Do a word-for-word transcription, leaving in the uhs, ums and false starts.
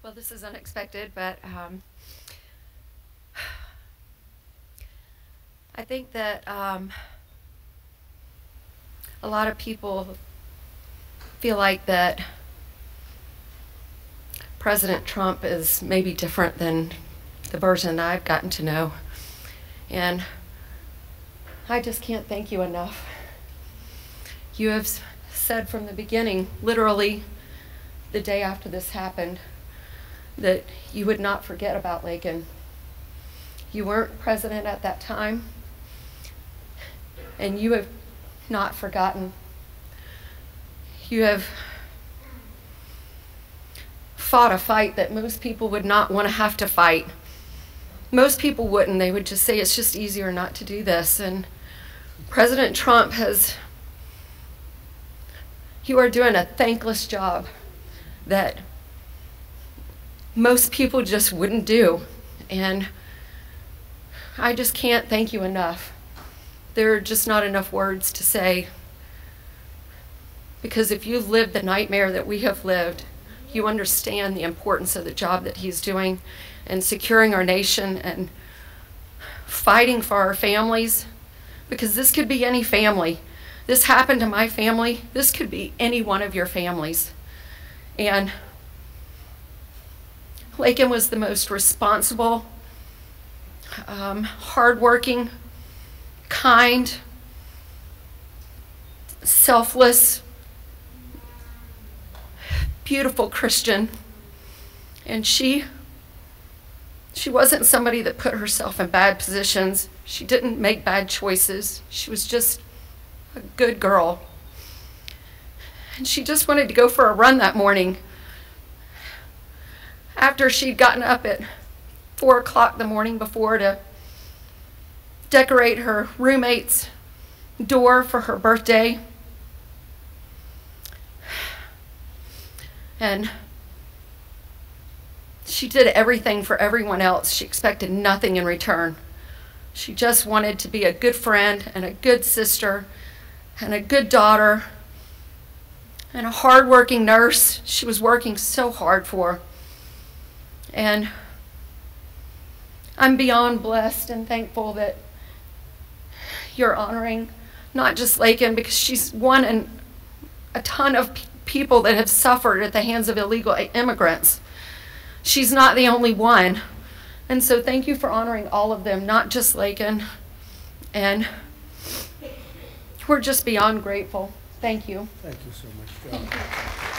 Well, this is unexpected, but um, I think that um, a lot of people feel like that President Trump is maybe different than the version I've gotten to know. And I just can't thank you enough. You have s- said from the beginning, literally the day after this happened, that you would not forget about Lakin. You weren't president at that time, and you have not forgotten. You have fought a fight that most people would not want to have to fight. Most people wouldn't. They would just say it's just easier not to do this. And President Trump has, you are doing a thankless job that most people just wouldn't do. And I just can't thank you enough. There are just not enough words to say. Because if you've lived the nightmare that we have lived, you understand the importance of the job that he's doing and securing our nation and fighting for our families. Because this could be any family. This happened to my family. This could be any one of your families. And Lakin was the most responsible, um, hardworking, kind, selfless, beautiful Christian. And she, she wasn't somebody that put herself in bad positions. She didn't make bad choices. She was just a good girl. And she just wanted to go for a run that morning. After she'd gotten up at four o'clock the morning before to decorate her roommate's door for her birthday. And she did everything for everyone else. She expected nothing in return. She just wanted to be a good friend and a good sister and a good daughter and a hardworking nurse. She was working so hard for. And I'm beyond blessed and thankful that you're honoring not just Lakin, because she's one in a ton of p- people that have suffered at the hands of illegal immigrants. She's not the only one. And so thank you for honoring all of them, not just Lakin. And we're just beyond grateful. Thank you. Thank you so much, Joe.